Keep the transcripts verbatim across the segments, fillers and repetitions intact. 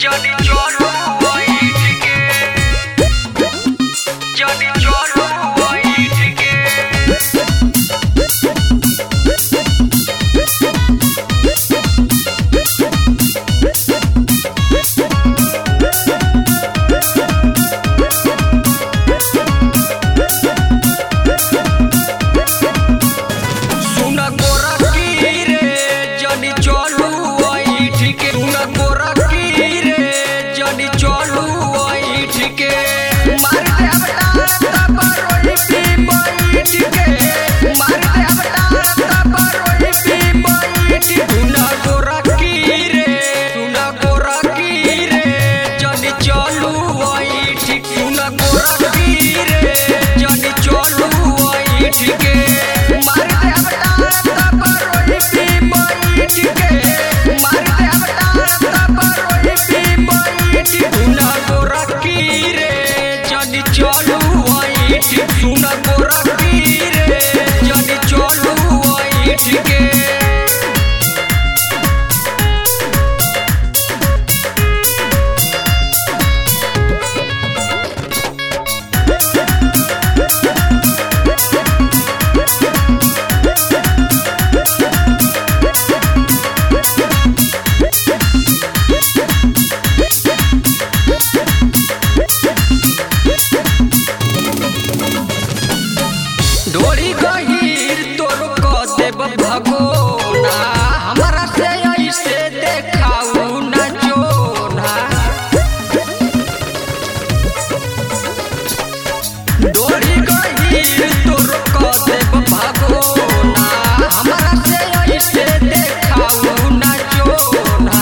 Johnny Cholo boy tige Johnny Cholo boy tige Suna gora ki re Johnny Cholo boy tige Suna gora ki re Johnny Cholo boy tige Mar de avta tabaroi bi boy tige Mar de avta tabaroi bi boy tige Suna gora ki re Suna gora ki re Johnny Cholo boy tige Suna gora ki re Johnny Cholo boy tige Mar de avta tabaroi bi boy tige Mar de avta tabaroi bi boy tige Suna gora ki re Johnny Cholo boy tige Suna gora ki re Johnny Cholo boy tige डोरी गहीर तोर क देव भगोना हमरा से ऐसे देखाऊ ना जोना डोरी गहीर तोर क देव भगोना हमरा से ऐसे देखाऊ ना जोना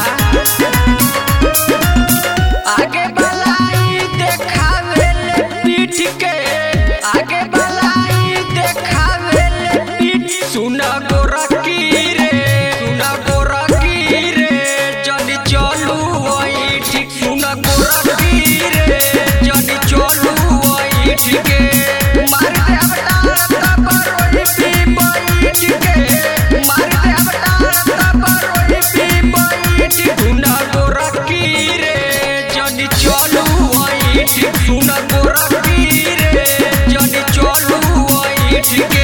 आगे बलाई देखावे ले पीठ के आगे बलाई देखावे ले पीठ सुना गोरा की रे सुना गोरा की रे Johnny Cholo boy ठीक सुना गोरा की रे Johnny Cholo boy ठीक मार दे avta tabaroi bi boy ठीक मार दे avta tabaroi bi boy ठीक सुना गोरा की रे Johnny Cholo boy ठीक सुना गोरा की रे Johnny Cholo boy ठीक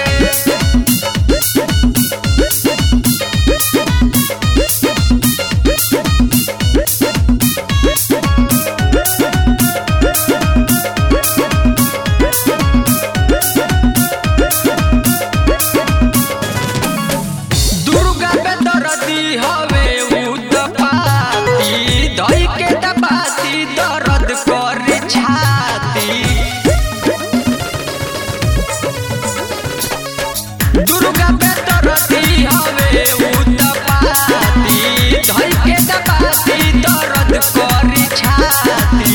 दुर्गा पे दर्दी हवे उतपाती दही के दबाती दर्द कर छाती दुर्गा पे दर्दी हवे उतपाती दही के दबाती दर्द कर छाती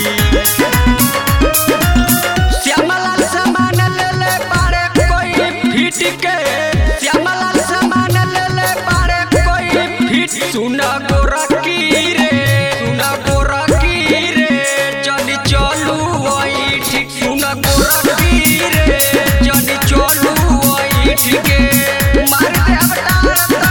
श्यामलाल सामान ले ले बारे कोई फिट के श्यामलाल सामान ले ले बारे कोई फिट सुना गोरा की रे सुना गोरा की रे Johnny Cholo boy ठीक सुना गोरा की रे Johnny Cholo boy ठीक मार दे avta